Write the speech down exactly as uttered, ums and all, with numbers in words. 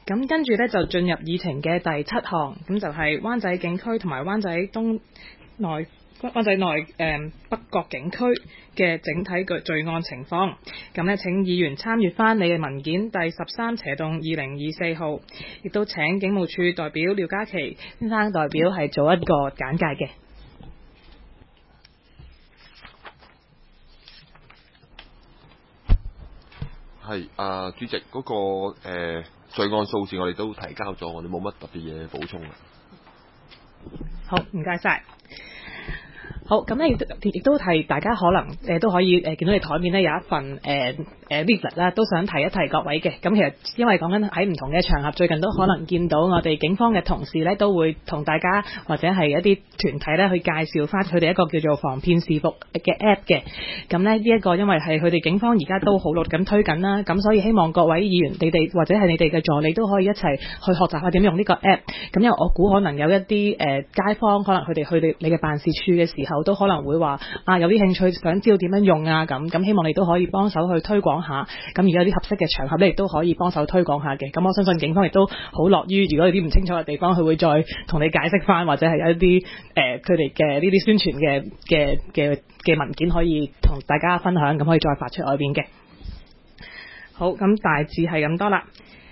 咁跟住呢，就進入議程嘅第七項，咁就係灣仔警區同埋灣仔東內灣仔內誒、呃、北角警區嘅整體罪罪案情況。咁呢，請議員參閱翻你嘅文件第十三斜洞二零二四號，亦都請警務處代表廖嘉琪先生代表係做一個簡介嘅。 係啊，主席嗰、那個誒、呃、罪案數字我哋都提交咗，我哋冇乜特別嘢補充啦。 好，唔該晒。好，咁咧亦都亦都係大家可能誒、呃、都可以誒、呃、見到你台面咧有一份誒誒 leaflet 啦，都想提一提各位嘅。咁其實因為講緊喺唔同嘅場合，最近都可能見到我哋警方嘅同事咧，都會同大家或者係一啲團體咧去介紹翻佢哋一個叫做防騙視伏嘅 app 嘅。咁咧呢一個因為係佢哋警方而家都好努力咁推緊啦，咁所以希望各位議員你哋或者係你哋嘅助理都可以一齊去學習下點用呢個 app。咁因為我估可能有一啲誒、呃、街坊可能佢哋去你你嘅辦事處嘅時候，都可能會話啊有啲興趣想知道點樣用啊，咁咁希望你都可以幫手去推廣下。咁而家有啲合適嘅場合咧，亦都可以幫手推廣下嘅。咁我相信警方亦都好樂於，如果有啲唔清楚嘅地方，佢會再同你解釋翻，或者係有一啲誒佢哋嘅呢啲宣傳嘅嘅嘅嘅文件可以同大家分享，咁可以再發出外邊嘅。好，咁大致係咁多啦。